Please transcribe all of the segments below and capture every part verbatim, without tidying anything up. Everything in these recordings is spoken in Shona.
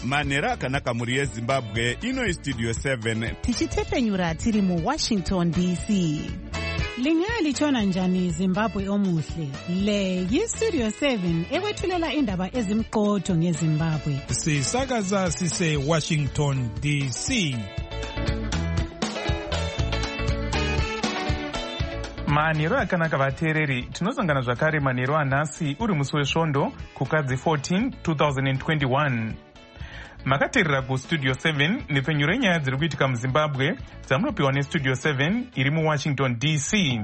manhero akanaka mhuri yezimbabwe. Ino istudio seven tichitepenyura tiri muwashington D C. Lingalitshona njani Zimbabwe omuhle? Le yistudio seven ekwethulela indaba ezimqotho ngeZimbabwe. Sisakaza sise Washington D C. manhero akanaka vateereri, tinosangana zvakare manhero anhasi uri musi wesvondo kukadzi fourteen twenty twenty-one. Makateerera kustudio seven nepfenyuro yenyaya dziri kuitika muzimbabwe dzamunopiwa nestudio seven iri muwashington D C.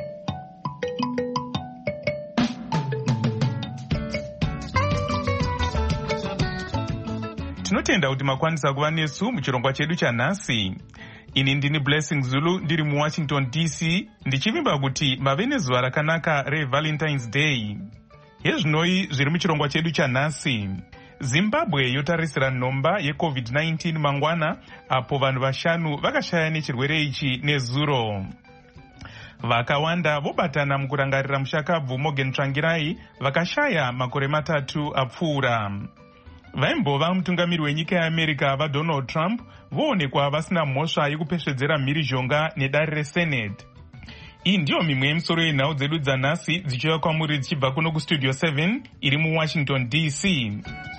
Tinotenda kuti makwanisa kuva nesu muchirongwa chedu chanhasi. Ini ndini Blessing Zulu ndiri muwashington D C, ndichivimba kuti mave nezuva rakanaka reValentine's Day. Yezvinoi zviri muchirongwa chedu chanhasi. Zimbabwe yotarisira nhomba yecovid nineteen mangwana apo vanhu vashanu vakashaya nechirwere ichi nezuro. Vakawanda vobatana mukurangarira mushakabvu Morgan Tsvangirai vakashaya makore matatu apfuura. Vaimbova mutungamiri wenyika yeAmerica vaDonald Trump voonekwa vasina mhosva yekupesvedzera mhirizhonga nedare reSenate. Iyi ndiyo mimwe yemisoro yenhau dzedu dzanhasi dzichiuya kwamuri dzichibva kuno kustudio seven iri muwashington D C.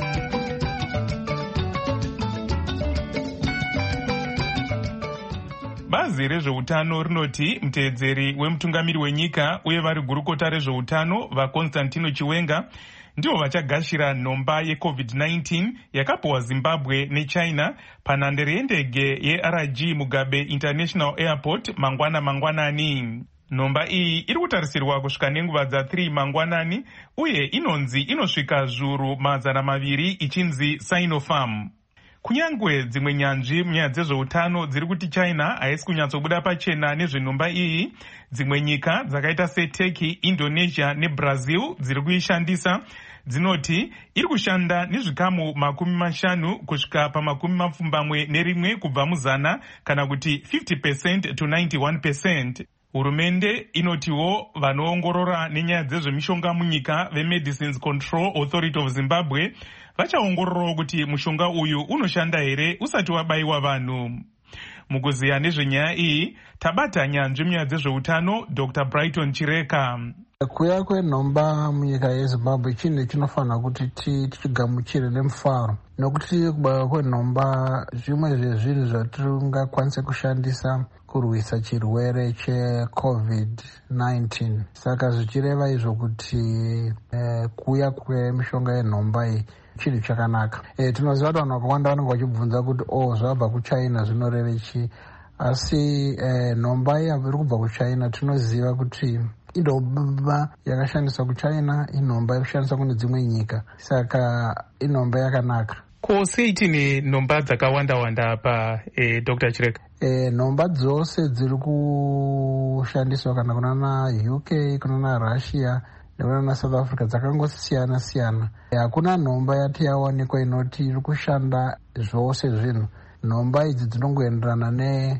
Bazi rezveutano rinoti muteedzeri wemutungamiri wenyika uye vari gurukota rezveutano vaConstantino Chiwenga ndivo vachagashira nhomba yecovid nineteen yakapiwa Zimbabwe neChina panhandare yendege yeR G Mugabe International Airport mangwana mangwanani. Nhomba iyi iri kutarisirwa kusvika nenguva dza3 mangwanani uye inonzi inosvika zviuru mazana maviri ichinzi Sinopharm. Kunyangwe dzimwe nyanzvi munyaya dzezveutano dziri kuti China haisi kunyatsobuda pachena nezvenhomba iyi, dzimwe nyika dzakaita seTurkey, Indonesia neBrazil dziri kuishandisa dzinoti iri kushanda nezvikamu makumi mashanu kusvika pamakumi mapfumbamwe nerimwe kubva muzana kana kuti fifty percent to ninety-one percent. Hurumende inotiwo vanoongorora nenyaya dzezvemishonga munyika veMedicines Control Authority of Zimbabwe vachaongororawo kuti mushonga uyu unoshanda here usati wabayiwa vanhu. Mukuziya nezvenyaya iyi tabata nyanzvi munyaya dzezveutano Doctor Brighton Chireka. Kuya kwenhomba munyika yeZimbabwe chinhu chinofanira kuti tichigamuchire nemufaro, nokuti kubaya kwenhomba zvimwe zvezvinhu zvatingakwanise kushandisa kurwisa chirwere checovid nineteen. Saka zvichireva izvo kuti eh, kuya kwemishonga yenhomba iyi chinhu chakanaka. Eh, tinoziva kuti vanhu vakawanda vanenge vachibvunza kuti oh zvabva kuChina zvinoreve chii, asi eh, nhomba iyi iri kubva kuChina tinoziva kuti inhomba yakashandiswa kuChina, inhomba yakushandiswa kune dzimwe nyika, saka inhomba yakanaka. Ko sei tine nhomba dzakawanda-wanda apa eh, Doctor Chireka? Eh, nhomba dzose dziri kushandiswa kana kunana U K, kunana Russia nekunana South Africa dzakangosiyana-siyana. Hakuna nhomba yati yawanikwa inoti iri kushanda zvose zvinhu. Nhomba idzi dzinongoenderana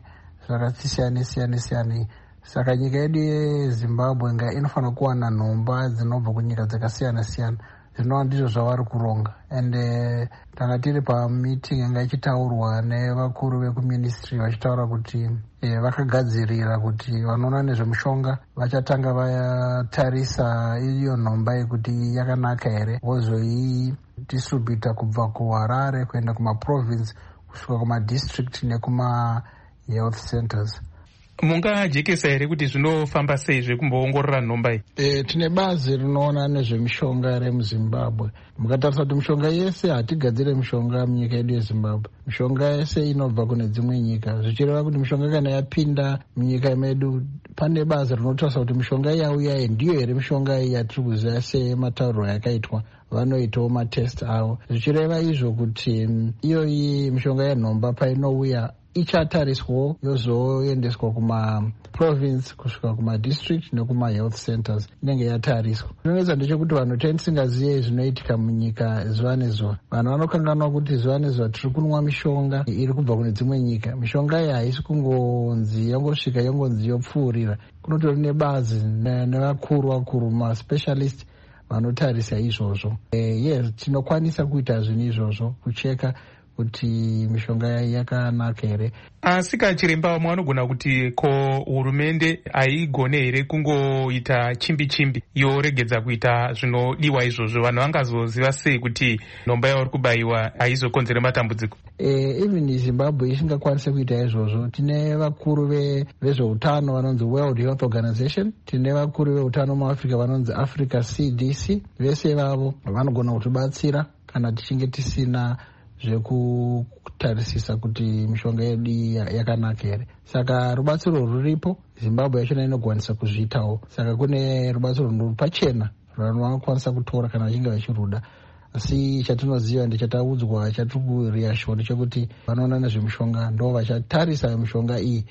nezvakasiyana-siyana. Saka nyika yedu yeZimbabwe nga inofanira kuwana nhomba dzinobva kunyika dzakasiyana-siyana. Zvinova ndizvo zvavari kuronga. And uh, tanga tiri pameeting yanga ichitaurwa nevakuru vekuministry vachitaura kuti eh, vakagadzirira kuti vanoona nezvemushonga vachatanga vatarisa iyo nhomba yekuti yakanaka here, vozoidistributa kubva kuHarare kuenda kumaprovince kusvika kumadistrict nekumahealth centers. Mungajekesa here kuti zvinofamba sei zvekumboongorora nhomba iyi? E, tine bazi rinoona nezvemishonga remuZimbabwe. Mukatarisa kuti mishonga yese hatigadzire mishonga munyika yedu yeZimbabwe. Mishonga yese inobva kune dzimwe nyika, zvichireva kuti mishonga kana yapinda munyika medu pane bazi rinotarisa kuti mishonga yauya iyi ndiyo here mishonga iyi yatiri kuziva sematauriro yakaitwa, vanoitawo matest avo. Zvichireva izvo kuti iyoyi mishonga yenhomba painouya ichatariswawo yozoendeswa kumaprovince kusvika kumadistrict nekumahealth centers, inenge yatariswa. Zvinonetsa ndechekuti vanhu tisingazive zvinoitika munyika zuva nezuva. Vanhu vanokanganwa kuti zuva nezuva tiri kunwa mishonga iri kubva kune dzimwe nyika. Mishonga iyi haisi kungonzi yongosvika yongonzi yopfuurira. Kunotori nebazi nevakuru vakuru maspecialist vanotarisa izvozvo. E, yes, tinokwanisa kuita zvinhu izvozvo, kucheka kuti mishonga yakanaka here. Asi kachiremba, mwanogona kuti ko hurumende haigone here kungoita chimbi chimbi yoregedza kuita zvinodiwa izvozvo? Vanhu vangazoziva sei kuti nhomba yavari kubayiwa haizokonzere matambudziko? Eh, even Zimbabwe isingakwanisa kuita izvozvo, tine vakuru vezveutano vanonzi World Health Organization, tine vakuru veutano muAfrica vanonzi Africa C D C. Vese vavo vanogona kutibatsira kana tichinge tisina zvekutarisisa kuti mishonga yedu yakanaka here. Saka rubatsiro ruripo, Zimbabwe yachona inokwanisa kuzviitawo. Saka kune rubatsiro ruri pachena vanhu vanokwanisa kutora kana vachinge vachiruda. Asi chatinoziva ndechataudzwa chatiri kuriashwa ndechekuti vanoona nezvemishonga ndo vachatarisa mishonga iyi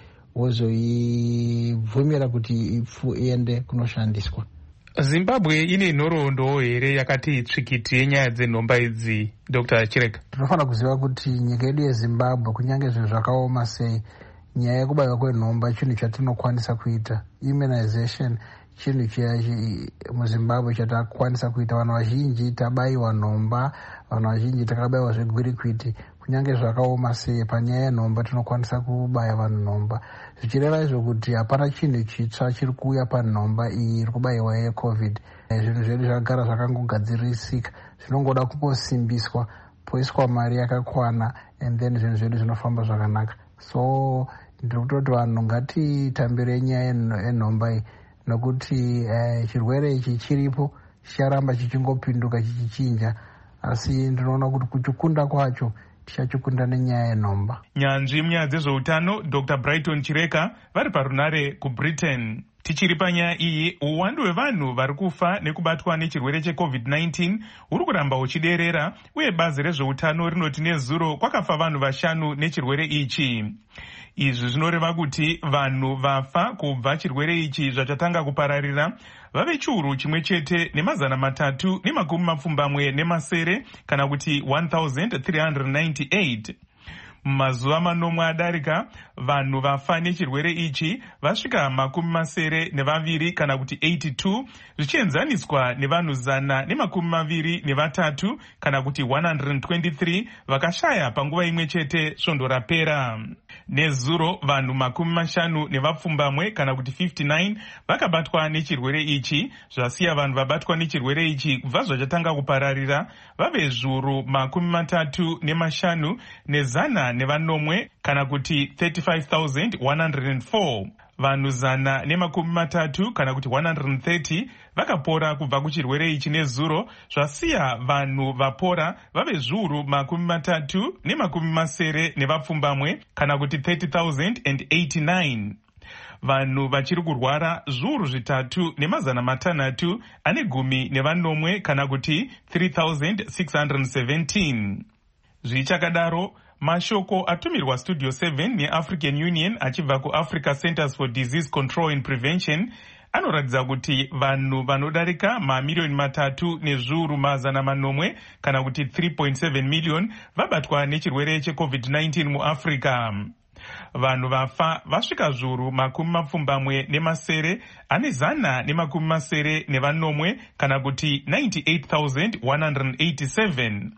vozoibvumira kuti iende kunoshandiswa. Zimbabwe ine nhoroondo here yakati tsvikiti yenyaya dzenhomba idzi, Doctor Chireka? Tinofanira kuziva kuti nyika yedu yeZimbabwe, kunyange zvinhu zvakaoma sei, nyaya yekubayiwa kwenhomba chinhu chatinokwanisa kuita. Immunization chinhu chiya muZimbabwe chatakwanisa kuita. Vanhu vazhinji tabayiwa nhomba, vanhu vazhinji takabayiwa zvegwirikwiti. Kunyange zvakaoma sei, panyaya yenhomba tinokwanisa kubaya vanhu nhomba. Zvichireva izvo kuti hapana chinhu chitsva chiri kuuya panhomba iyi iri kubayiwa yeCovid. Zvinhu zvedu zvakagara zvakangogadzirisika, zvinongoda kungosimbiswa, poiswa mari yakakwana, and then zvinhu zvedu zvinofamba zvakanaka. So ndiri kutoti vanhu ngatitambire nyaya yenhomba iyi, nokuti eh, chirwere ichi chiripo, chicharamba chichingopinduka chichichinja, asi ndinoona kuti kuchikunda kwacho tichachikunda nenyaya yenhomba. Nyanzvi munyaya dzezveutano Doctor Brighton Chireka vari parunare kuBritain. Tichiri panyaya iyi, uwandu hwevanhu vari kufa nekubatwa nechirwere cheCovid nineteen uri kuramba uchiderera, uye bazi rezveutano rinoti nezuro kwakafa vanhu vashanu nechirwere ichi. Izvi zvinoreva kuti vanhu vafa kubva chirwere ichi zvachatanga kupararira vave chiuru chimwe chete nemazana matatu nemakumi mapfumbamwe nemasere, kana kuti one thousand three hundred ninety-eight. Mumazuva manomwe adarika, vanhu vafa nechirwere ichi vasvika makumi masere nevaviri kana kuti eighty-two, zvichienzaniswa nevanhu zana nemakumi maviri nevatatu kana kuti one hundred twenty-three vakashaya panguva imwe chete svondo rapera. Nezuro vanhu makumi mashanu nevapfumbamwe kana kuti fifty-nine vakabatwa nechirwere ichi, zvasiya vanhu vabatwa nechirwere ichi kubva zvachatanga kupararira vave zviuru makumi matatu nemashanu nezana nevanomwe kana kuti thirty-five thousand one hundred four. Vanhu zana nemakumi matatu kana kuti one hundred thirty vakapora kubva kuchirwere ichi nezuro, zvasiya vanhu vapora vave zviuru makumi matatu nemakumi masere nevapfumbamwe kana kuti thirty thousand eighty-nine. Vanhu vachiri kurwara zviuru zvitatu nemazana matanhatu ane gumi nevanomwe kana kuti three thousand six hundred seventeen. Zvichakadaro, mashoko atumirwa Studio seven neAfrican Union achibva kuAfrica Centers for Disease Control and Prevention anoratidza kuti vanhu vanodarika mamiliyoni matatu nezviuru mazana manomwe kana kuti three point seven million vabatwa nechirwere cheCovid nineteen muAfrica. Vanhu vafa vasvika zviuru makumi mapfumbamwe nemasere ane zana nemakumi masere nevanomwe kana kuti ninety-eight thousand one hundred eighty-seven.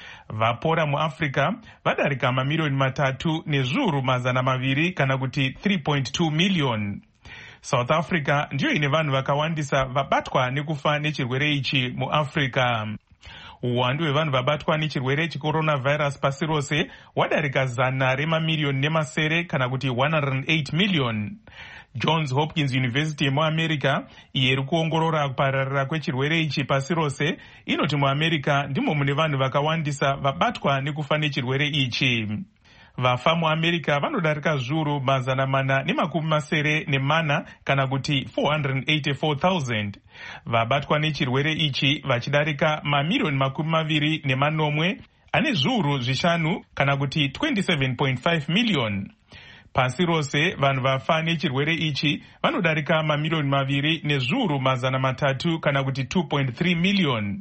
Vapora muAfrica vadarika mamiliyoni matatu nezviuru mazana maviri kana kuti three point two million. South Africa ndiyo ine vanhu vakawandisa vabatwa nekufa nechirwere ichi muAfrica. Uwandu hwevanhu vabatwa nechirwere checoronavirus pasi rose wadarika zana remamiliyoni nemasere kana kuti one hundred eight million. Johns Hopkins University muAmerica iye iri kuongorora kupararira kwechirwere ichi pasi rose inoti muAmerica ndimo mune vanhu vakawandisa vabatwa nekufa nechirwere ichi. Vafa muAmerica vanodarika zviuru mazana mana nemakumi masere nemana kana kuti four hundred eighty-four thousand. Vabatwa nechirwere ichi vachidarika mamiliyoni makumi maviri nemanomwe ane zviuru zvishanu kana kuti twenty-seven point five million. Pasi rose vanhu vafa nechirwere ichi vanodarika mamiliyoni maviri nezviuru mazana matatu kana kuti two point three million.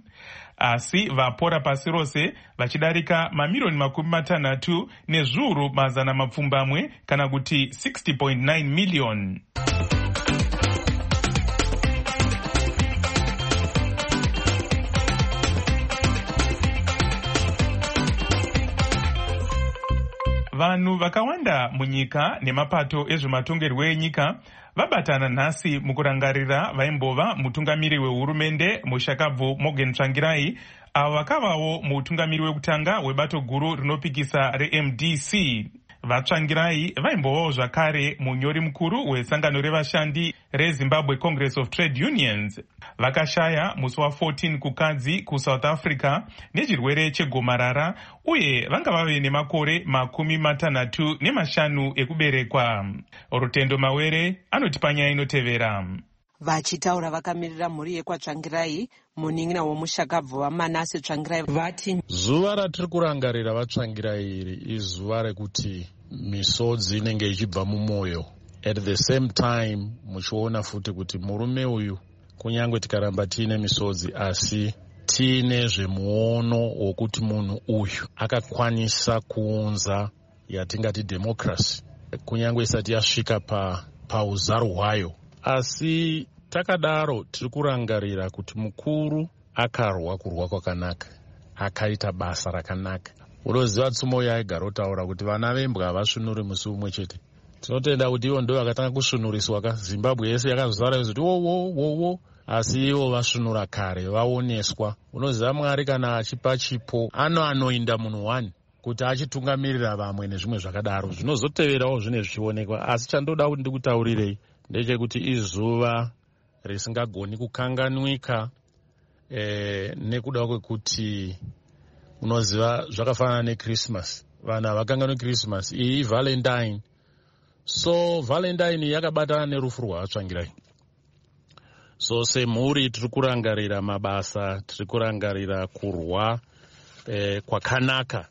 Asi vapora pasi rose vachidarika mamiliyoni makumi matanhatu nezviuru mazana mapfumbamwe kana kuti sixty point nine million. vanhu vakawanda munyika nemapato ezvematongerwo enyika vabatana nhasi mukurangarira vaimbova mutungamiri wehurumende Mushakabvu Morgan Tsvangirai, avo vakavawo mutungamiri wekutanga webato guru rinopikisa re-M D C. VaTsvangirai vaimbovawo zvakare munyori mukuru wesangano revashandi reZimbabwe Congress of Trade Unions. Vakashaya musi wa14 kukadzi kuSouth Africa nechirwere chegomarara, uye vanga vave nemakore makumi matanhatu nemashanu ekuberekwa. Rutendo Mawere anoti panyaya inotevera. Vachitaura vakamirira mhuri yekwaTsvangirai, munin'ina womushakabvu waManase Tsvangirai vati zuva ratiri kurangarira vaTsvangirai iri izuva rekuti misodzi inenge ichibva mumwoyo. At the same time muchiona futi kuti murume uyu kunyange tikaramba tiine misodzi asi tiine zvemuono wokuti munhu uyu akakwanisa kuunza yatingati democracy kunyange isati yasvika pa pauzaro hwayo. Asi takadaro tiri kurangarira kuti mukuru akarwa kurwa kwakanaka, akaita basa rakanaka. Unoziva tsumo yaigara otaura kuti vana vembwa havasvinuri musi umwe chete. Tinotenda kuti ivo ndo vakatanga kusvinuriswa ka Zimbabwe yese yakazozara kuti wo wo wo wo, asi ivo vasvinura kare, vaoneswa. Unoziva Mwari kana achipa chipo ano anoinda munhu wani kuti achitungamirira vamwe nezvimwe zvakadaro zvinozoteverawo zvine zvichionekwa. Asi chandoda kuti ndikutaurirei ndechekuti izuva risingagoni kukanganwika eh, nekuda kwekuti unoziva zvakafanana neChristmas. Vanhu havakanganwi Christmas, iyi Valentine. So Valentine yakabatana nerufu rwaVaTsvangirai. So semhuri tiri kurangarira mabasa, tiri kurangarira kurwa eh, kwakanaka,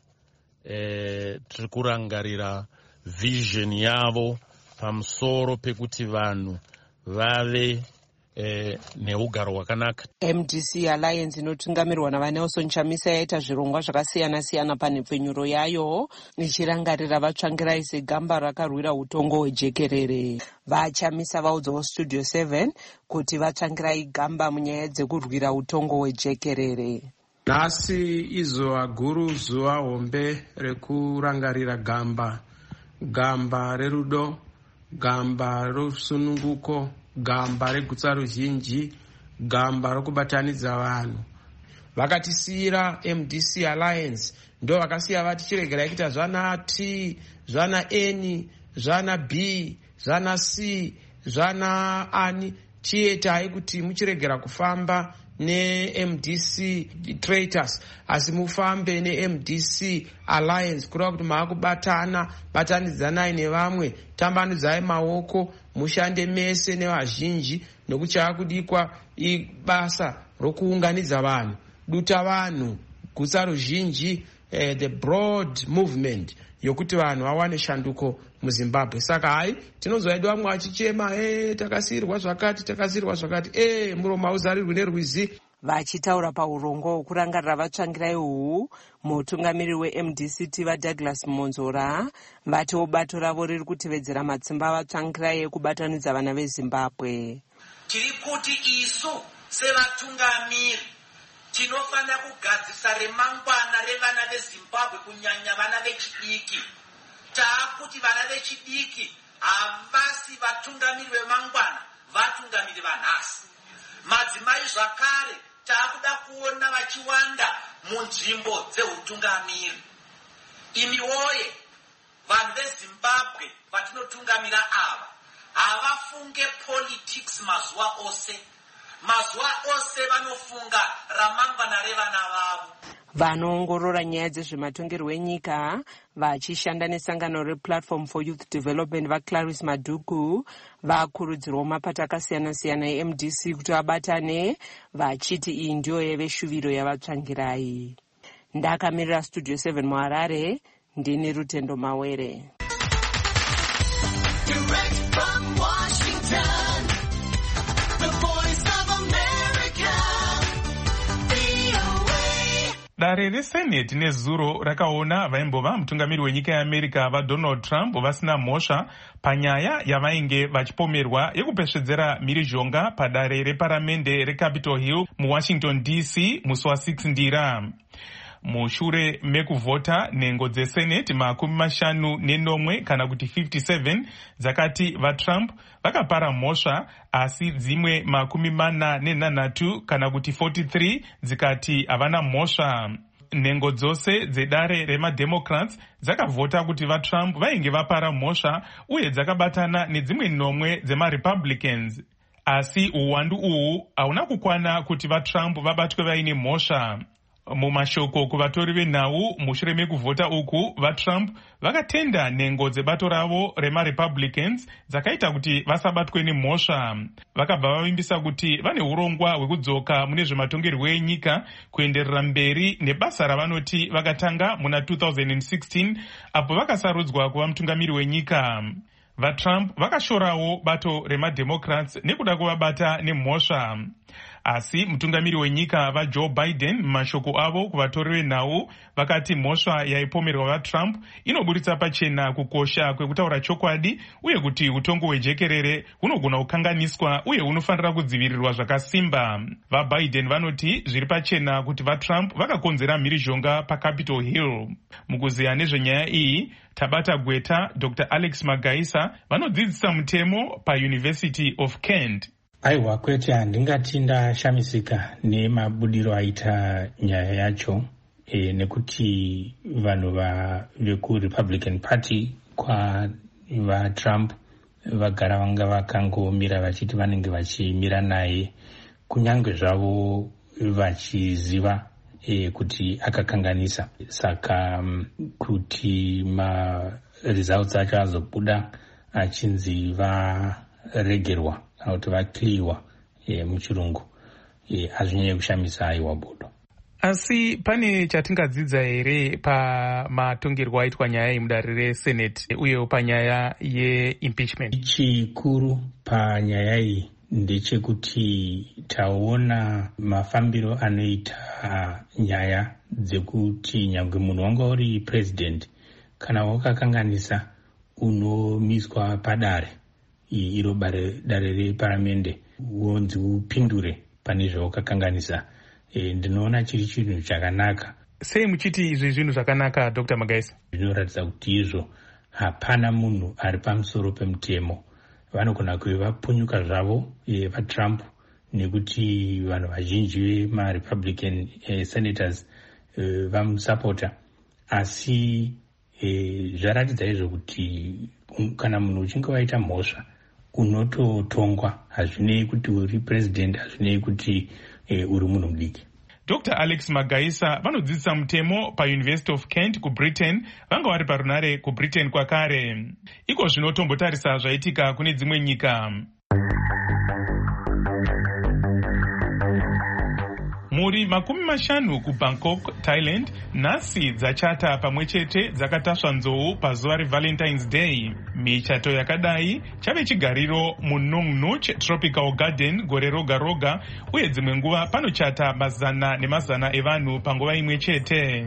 eh, tiri kurangarira vision yavo pamusoro pekuti vanhu vave eh, neugaro hwakanaka. M D C Alliance inotungamirwa naVaNelson Chamisa yaita zvirongwa zvakasiyana siyana panhepfenyuro yayo ichirangarira vaTsvangirai segamba rakarwira utongo hwejekerere. VaChamisa vaudzawo Studio seven kuti vaTsvangirai gamba munyaya dzekurwira utongo hwejekerere. Nhasi izuva guru, zuva hombe rekurangarira gamba, gamba rerudo, gamba rosununguko, gamba regutsa ruzhinji, gamba rokubatanidza vanhu. Vakatisiyira M D C Alliance ndo vakasiya vati chiregerai kuita zvana T, zvana N, zvana B, zvana C, zvana ani, chiyetai kuti muchiregera kufamba ne-M D C traitors asi mufambe ne-M D C Alliance kureva kuti maakubatana, batanidzanai nevamwe, tambanudzai maoko, mushande mese nevazhinji, nokuti chaakudikwa ibasa rokuunganidza vanhu, duta vanhu, gutsa ruzhinji, eh, the broad movement yokuti vanhu vawane shanduko muZimbabwe. Saka hai tinozoida vamwe vachichema eh takasirwa zvakati takasirwa zvakati eh muromo auzarirwi nerwizi. Vachitaura paurongo hwekurangarira vaTsvangirai uhu, mutungamiri we-M D C Tiva Douglas Monzora vatiwo bato ravo riri kutevedzera matsimba avaTsvangirai ekubatanidza vana veZimbabwe. Tiri kuti isu sevatungamiri tinofanira kugadzisa remangwana revana veZimbabwe, kunyanya vana vechidiki. Taakuti vana vechidiki havasi vatungamiri vemangwana, vatungamiri vanhasi. Madzimai zvakare taakuda kuona vachiwanda munzvimbo dzeutungamiri. Imi woye, vanhu veZimbabwe vatinotungamira ava havafunge politics mazuva ose. Mazuva ose vanofunga ramangwana revana vavo. Vanoongorora nyaya dzezvematongerwo enyika vachishanda nesangano rePlatform for Youth Development vaClarice Maduku vakurudzirwa mapato akasiyana siyana e-M D C kuti vabatane, vachiti iyi ndiyo yeveshuviro yavaTsvangirai. Ndakamirira Studio seven muHarare, ndini Rutendo Mawere. Direct from Washington, the voice of America, V O A. Dare reSenate nezuro rakaona vaimbova mutungamiri wenyika yeAmerica vaDonald Trump vasina mhosva panyaya yavainge vachipomerwa yekupesvedzera mhirizhonga padare reparamende reCapitol Hill muWashington D C musi wa six ndira. mushure mekuvhota nhengo dzesenate makumi mashanu nenomwe kana kuti fifty-seven dzakati vatrump vakapara mhosva, asi dzimwe makumi mana nenhanhatu kana kuti forty-three dzikati havana mhosva. Nhengo dzose dzedare remademocrats dzakavhota kuti vatrump vainge vapara mhosva uye dzakabatana nedzimwe nomwe dzemarepublicans, asi uwandu uhu hauna kukwana kuti vatrump vabatwe vaine mhosva. Mumashoko kuvatori venhau mushure mekuvhota uku, vatrump vakatenda nhengo dzebato ravo remarepublicans dzakaita kuti vasabatwe nemhosva. Vakabva vavimbisa kuti vane urongwa hwekudzoka mune zvematongerwo enyika kuenderera mberi nebasa ravanoti vakatanga muna two thousand sixteen apo vakasarudzwa kuva mutungamiri wenyika. VaTrump vakashorawo bato remademocrats nekuda kuvabata nemhosva. Asi mutungamiri wenyika vaJoe Biden mumashoko avo kuvatori venhau vakati mhosva yaipomerwa vaTrump inoburitsa pachena kukosha kwekutaura chokwadi uye kuti utongo hwejekerere hunogona kukanganiswa uye hunofanira kudzivirirwa zvakasimba. VaBiden vanoti zviri pachena kuti vaTrump vakakonzera mhirizhonga paCapitol Hill. Mukuziya nezvenyaya iyi tabata gweta Doctor Alex Magaisa vanodzidzisa mutemo paUniversity of Kent. Aiwa, kwete handingati ndashamisika nemabudiro aita nyaya yacho e, nekuti vanhu vekuRepublican Party kwa vaTrump vagara vanga vakangomira vachiti vanenge vachimira naye kunyange zvavo vachiziva e, kuti akakanganisa. Saka um, kuti ma-results acho azobuda achinzi varegerwa kana kuti vakliwa e, muchirungu e, hazvinyanye kushamisa aiwa bodo. Asi pane chatingadzidza here pamatongerwo aitwa nyaya iyi mudare reSenate uye panyaya yeimpeachment? Chikuru panyaya iyi ndechekuti taona mafambiro anoita nyaya dzekuti nyangwe munhu wanga uri president kana wakakanganisa unomiswa padare iro dare reparamende wonzi upindure pane zvawakakanganisa. E, ndinoona chiri chinhu chakanaka. Sei muchiti izvi zvinhu zvakanaka Doctor Magaisa? Zvinoratidza kuti izvo hapana munhu ari pamusoro pemutemo. Vanogona kuve vapunyuka zvavo e, vaTrump nekuti vanhu vazhinji vemaRepublican e, senators e, vamusapota, asi e, zvaratidza izvo kuti um, kana munhu uchinge waita mhosva unototongwa, hazvinei kuti uri president, hazvinei kuti e, uri munhu mudiki. Doctor Alex Magaisa vanodzidzisa mutemo paUniversity of Kent kuBritain, vanga vari parunare kuBritain kwakare. Iko zvinotombotarisa zvaitika kune dzimwe nyika. Muri makumi mashanu kuBangkok, Thailand, nhasi dzachata pamwe chete dzakatasva nzou pazuva reValentine's Day. Michato yakadai chave chigariro muNong Nuch Tropical Garden gore roga roga, uye dzimwe nguva panochata mazana nemazana evanhu panguva imwe chete.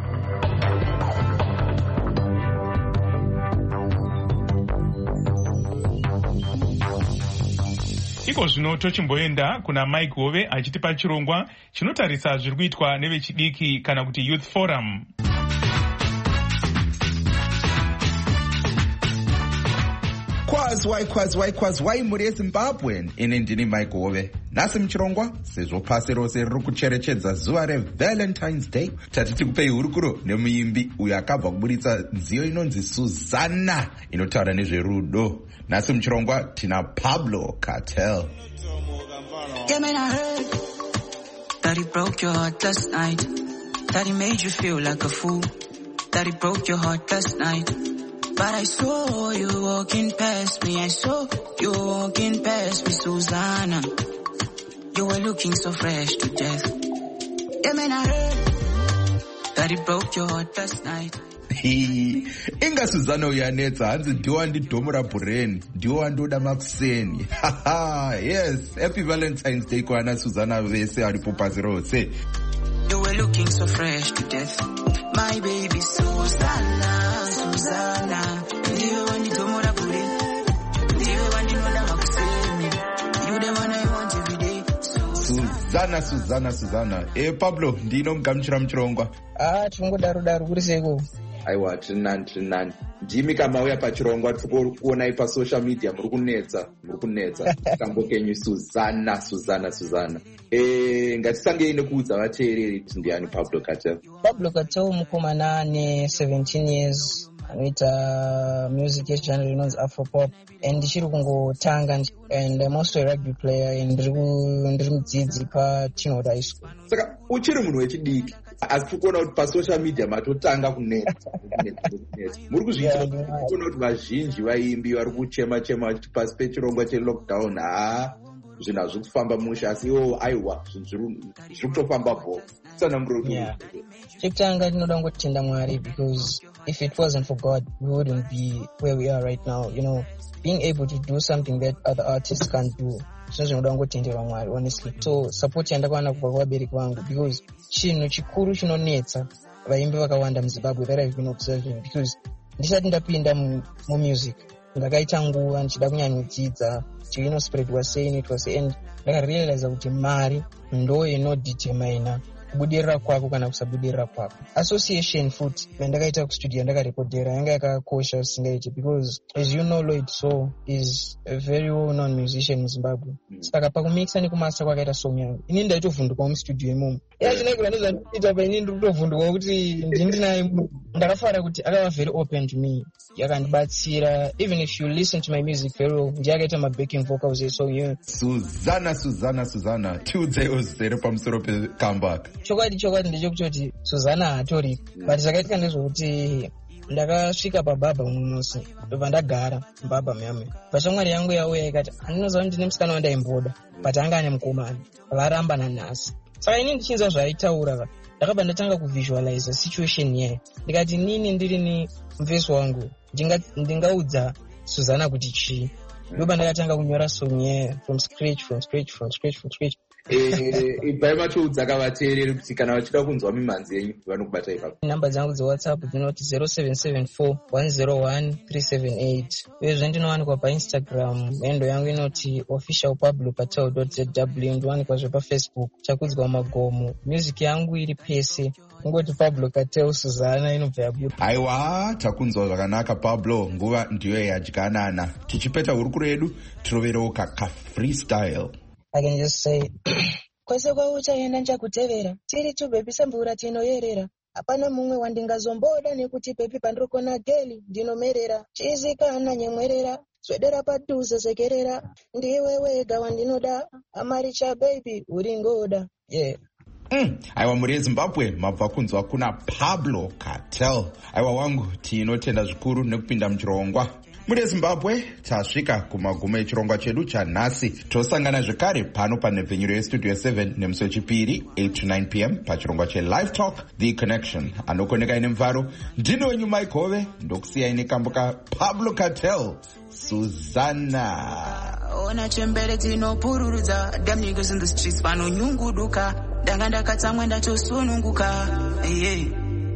Iko zvino tochimboenda kuna Mike Hove achitipa chirongwa chinotarisa zviri kuitwa nevechidiki kana kuti Youth Forum. Kwazwai kwazwai kwazwai muri yeZimbabwe, ini ndini Mike Hove. Nhasi muchirongwa, sezvo pasi rose riri kucherechedza zuva reValentine's Day, tati tikupei hurukuro nemuimbi uyo akabva kuburitsa nziyo inonzi Suzana inotaura nezverudo. Nhasi muchirongwa tina Pablo Cartel. Yeah, man, I heard that he broke your heart last night, that he made you feel like a fool, that he broke your heart last night. But I saw you walking past me, I saw you walking past me, Susanna. You were looking so fresh to death. Yeah, man, I heard that he broke your heart last night. Inga Suzana uyanetsa hanzi ndiwa ndidomura brain, ndiwa ndoda makuseni. Yes, happy Valentine's Day kwa Suzana vese aripo pasi rose. You were looking so fresh to death. My baby Susanna, Susanna. Ndiwe wandidomura brain, ndiwe wandinoda makuseni. You the one I want every day. Suzana Suzana Suzana. Eh Pablo ndinomugamuchira muchirongwa. Ah tingodaro daro kuri seko. Aiwa trinani trinani. Ndimi kama uya pachirongwa tiri kuona pa social media muri kunetsa muri kunetsa tambo kenyu Suzana Suzana Suzana. Eh ngatisange ine kuudza vateereri kuti ndiani Pablo Cartel. Pablo Cartel mukomana ane seventeen years. Anoita music genre inonzi Afropop and ndichiri kungotanga and I'm also a rugby player and ndiri mudzidzi paTinwood High School. Saka uchiri munhu wechidiki asi tikuona kuti pasocial media matotanga kunetsa muri kuzviita kuona kuti vazhinji vaimbi vari kuchema chema pasi pechirongwa chelockdown haa zvinhu hazvi kufamba musha asi iwo aiwa zvinhu zviri kutofamba bho sana muri chekutanga ndinoda kungotenda Mwari because if it wasn't for God we wouldn't be where we are right now, you know, being able to do something that other artists can't do. Zvino zvinoda kungotenderwa Mwari honestly. So support yandakawana kubva kuvabereki vangu because chinhu chikuru chinonetsa vaimbi vakawanda muZimbabwe that I've been observing because ndisati ndapinda mumusic ndakaita nguva ndichida kunyanyodzidza to you know spread was saying it was saying and ndakarealize kuti mari ndo inodetermina kubudirira kwako kana kusabudirira kwako. Association foot ndakaita kustudio ndakarekodera yanga yakakosha usingaiti because as you know Lloyd So is a very well known musician in Zimbabwe. Saka pakumixa nekumasa kwakaita song yangu ini ndaitovhunduka mustudio imomo yachinakura ndozvandiita paini ndiri kutovhunduka kuti ndindinaye ndakafara kuti akava very open to me yakandibatsira even if you listen to my music very well ndiye akaita mabacking vocals esong iyo. Suzana Suzana Suzana tiudzewo zero pamusoro pecomeback. Chokwadi chokwadi ndechokutoti Suzana hatori but zvakaitika ndezvokuti ndakasvika pababa mumwe musi ndobva ndagara baba muyame pashamwari yangu yauya ikati handinoziva kuti ndine musikana wandaimboda but anga ane mukomana varamba nanhasi. Saka ini ndichinzwa zvaaitaura ndakabva ndatanga kuvisualize situation yayo ndikati nini ndiri nemuvesi wangu ndingaudza Suzana kuti chii. Ndobva ndakatanga kunyora song yayo from scratch from scratch from scratch from scratch. Eh ibva matoudza vateereri kuti kana vachida kunzwa mimhanzi yenyu vanokubata ipapo. Namba dzangu dzeWhatsApp dzinoti zero seven seven four one zero one three seven eight. Uyezve ndinowanikwa paInstagram hendo yangu inoti official pablo cartel dot z w. Ndinowanikwa paFacebook chakudzwa magomo. Music yangu iri pese ngoti Pablo Cartel Suzana inobva yabuda. Aiwa takunzwa zvakanaka Pablo, nguva ndiyo yadyanana. Tichipeta hurukuro yedu tiroveroka ka freestyle. I can just say kwese kwauchaenda nchakutevera tiri tubepi sembura tinoyerera hapana mumwe wandingazomboda nekuti pepi pandrokona geli ndinomerera chizikana nyemwerera swedera padhuze sekerera ndiwe wega wandinoda amaricha baby uringoda yeah. Mm, aiwa muri Zimbabwe mabva kunzwa kuna Pablo Cartel. Aiwa wangu tinotenda zvikuru nekupinda muchirongwa. Muri Zimbabwe tasvika kumagumo echirongwa chedu chanhasi. Tosangana zvekare pano panhepfenyuro yestudio seven nemusi wechipiri eight to nine p m pachirongwa chelive talk The Connection. Anokoneka ine mvaro ndino wenyu Mike Hove ndokusiya ine kambuka Pablo Cartel Suzana. Ona chembere dzinopururudza damn niggas in the streets vanonyunguduka ndanga ndakatsamwe ndatosununguka yeah.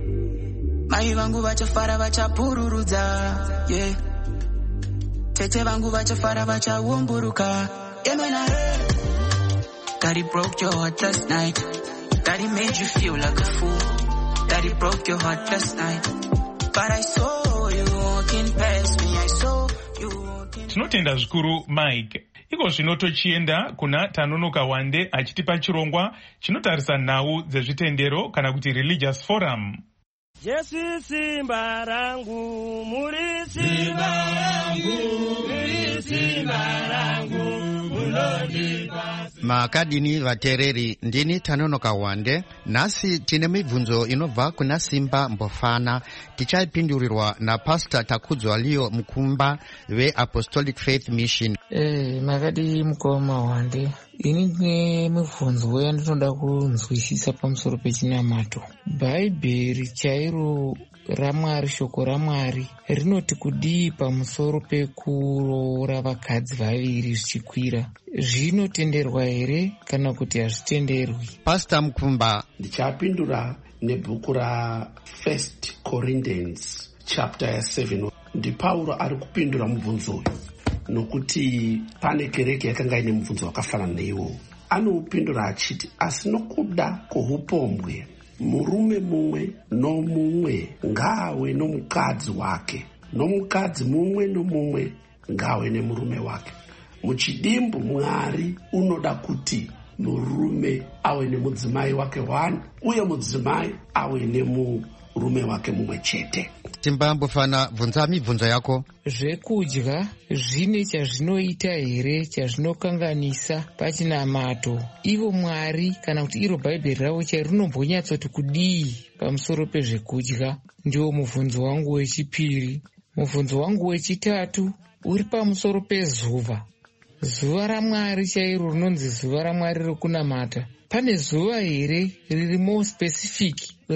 Mai vangu vachafara vachapururudza yeah. Tete vangu vachafara vachawumburuka yeah man I heard Daddy broke your heart last night. Daddy made you feel like a fool. Daddy broke your heart last night. But I saw you walking past me. I saw you walking. Tinotenda zvikuru Mike. Iko zvino tochienda kuna Tanonoka Wande achitipa chirongwa chinotarisa nhau dzezvitendero kana kuti religious forum. Jesu simba rangu, muri simba rangu, muri simba rangu, unonipa. Makadini vateereri, ndini Tanonoka Wande. Nasi tine mibvunzo inobva kuna Simba Mbofana. Tichaipindurirwa na Pastor Takudzwa Leo Mukumba ve Apostolic Faith Mission. Eh, makadi mukoma Wande. Ini ndine mibvunzo yandinoda kunzwisisa pamusoro pechinamato. Bhaibheri chairo raMwari, shoko raMwari rinoti kudii pamusoro pekuroora vakadzi vaviri zvichikwira. Zvinotenderwa here kana kuti hazvitenderwi? Pastor Mukumba. Ndichapindura nebhuku raFirst Corinthians chapter seven. Ndi Paulo ari kupindura mubvunzo uyu nokuti pane kereke yakanga ine mubvunzo wakafanana neiwo. anopindura achiti, asi nokuda kwoupombwe murume mumwe nomumwe ngaave nomukadzi wake, nomukadzi mumwe nomumwe ngaave nemurume wake. Muchidimbu Mwari unoda kuti murume ave nemudzimai wake one uye mudzimai ave nemurume wake mumwe chete. Timbambofana bvunza mibvunzo yako. Zvekudya zvine chazvinoita here chazvinokanganisa pachinamato? Ivo Mwari kana kuti iro Bhaibheri ravo charinomboyatsoti kudii pamusoro pezvekudya? Ndiwo mubvunzo wangu wechipiri. Mubvunzo wangu wechitatu uri pamusoro pezuva. Zuva raMwari chairo rinonzi zuva raMwari rokunamata. Pane zuva here riri more specific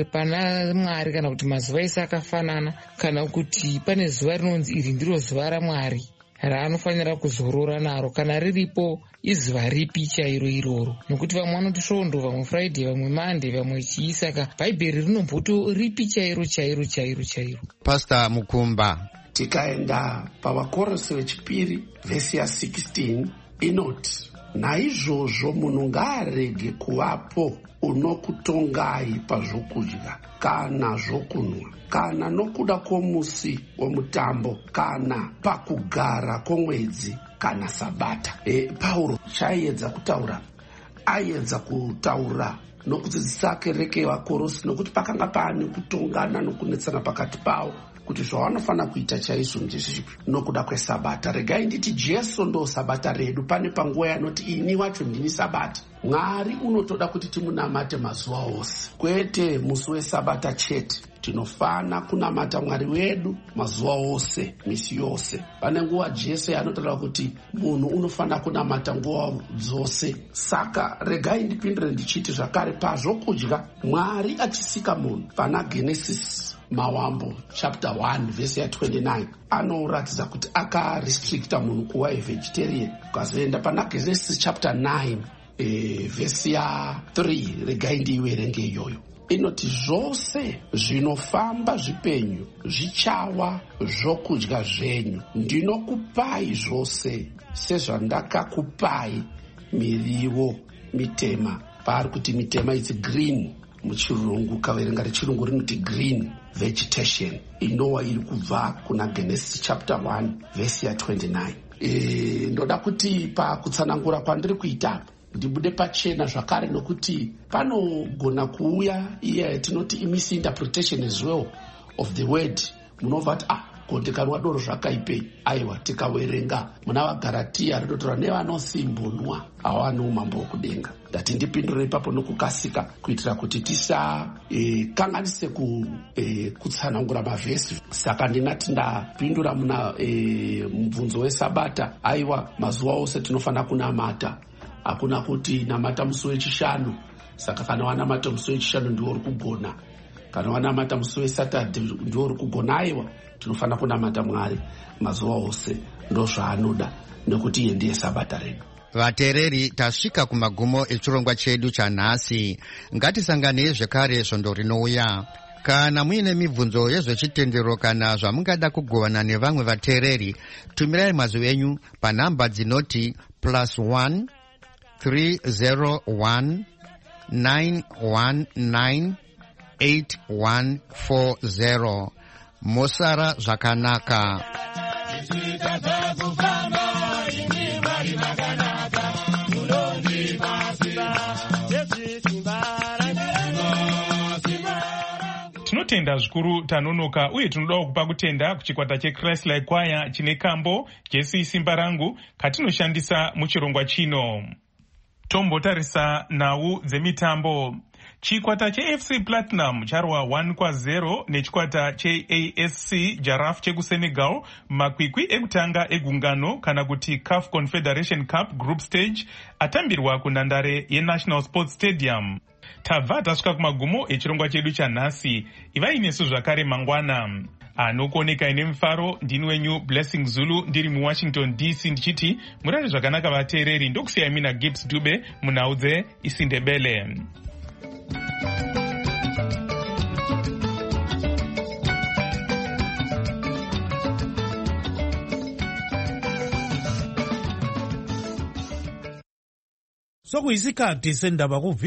pana Mwari kana kuti mazuva ese akafanana, kana kuti pane zuva rinonzi iri ndiro zuva raMwari raanofanira kuzorora naro, kana riripo izuva ripi chairo iroro? Nokuti vamwe vanoti svondo, vamwe Friday, vamwe Monday, vamwe chii. Saka Bhaibheri rinomboto ripi chairo chairo chairo chairo? Pastor Mukumba. Tikaenda pavakorose vechipiri vhesi ya sixteen inoti, naizvozvo munhu ngaarege kuvapo unokutongai pazvokudya kana zvokunwa, kana nokuda kwomusi womutambo, kana pakugara kwomwedzi, kana sabata. E, Pauro chaiedza kutaura, aiedza kutaura nokudzidzisa kereke yevakorosi, nokuti pakanga paane kutongana nokunetsana pakati pavo kuti zvavanofanira kuita chaizvo ndezvipi nokuda kwesabata. Regai nditi Jesu ndo sabata redu. Pane panguva yanoti ini wacho ndini sabata. Mwari unotoda kuti timunamate mazuva ose, kwete musi wesabata chete. Tinofana kunamata Mwari wedu mazuva ose, misi yose. Pane nguva Jesu yanotaura kuti munhu unofana kunamata nguva dzose. Saka regai ndipindure ndichiti zvakare pazvokudya Mwari achisika munhu pana Genesis Mawambo chapter one verse ya twenty-nine anoratidza kuti akarestricta munhu kuva vegetarian. Ukazoenda pana Genesis chapter nine eh, verse ya three, regai ndiiverenge iyoyo, inoti zvose zvinofamba zvipenyu zvichawa zvokudya zvenyu. Ndinokupai zvose sezvandakakupai miriwo mitema. Pari kuti mitema it's green muchirungu, kaverenga rechirungu rinoti green vegetation, inowa iri kubva kuna Genesis chapter one verse ya twenty-nine. E, ndoda kuti pakutsanangura kwandiri kuita ndibude pachena zvakare, nokuti panogona kuuya iye yatinoti misinterpretation as well of the word. Munobva kuti ah kondekanwa doro zvakaipei. Aiwa, tikawerenga muna vaGaratia rinotaura nevanosimbonwa havane umambo hwokudenga. Ndati ndipindure ipapo nokukasika kuitira kuti tisa e, kanganise ku, e, kutsanangura mavhesi. Saka ndinati ndapindura muna e, mubvunzo wesabata. Aiwa, mazuva ose tinofanira kunamata. Hakuna kuti namata musi wechishanu. Saka kana wanamata musi wechishanu ndiwo uri kugona, kana wanamata musi weSaturday ndiwo uri kugona. Aiwa, tinofanira kunamata Mwari mazuva ose, ndo zvaanoda, nekuti iye ndiye sabata redu. Vateereri, tasvika kumagumo echirongwa chedu chanhasi. Ngatisanganei zvekare svondo rinouya. Kana muine mibvunzo yezvechitendero kana zvamungada kugovana nevamwe vateereri, tumirai mazwi enyu panhamba dzinoti plus one three zero one nine one nine eight one four zero. Mosara zvakanaka. Tinotenda zvikuru tanonoka uye tinodawo kupa kutenda kuchikwata cheChrist Like Choir chine kambo Jesu simba rangu katinoshandisa muchirongwa chino. Tombotarisa nhau dzemitambo. Chikwata che F C Platinum charwa one kwa zero nechikwata che A S C Giraffe chekuSenegal makwikwi ekutanga egungano kana kuti C A F Confederation Cup Group Stage atambirwa kunhandare yeNational Sports Stadium. Tabva tasvika kumagumo echirongwa chedu chanhasi. Ivai nesu zvakare mangwana. Anokuoneka ine mufaro ndini wenyu Blessing Zulu ndiri muWashington D C ndichiti murare zvakanaka vateereri. Ndokusiyai mina Gibbs Dube munhau dzeIsindebele. sokuyisikhathi sendaba ku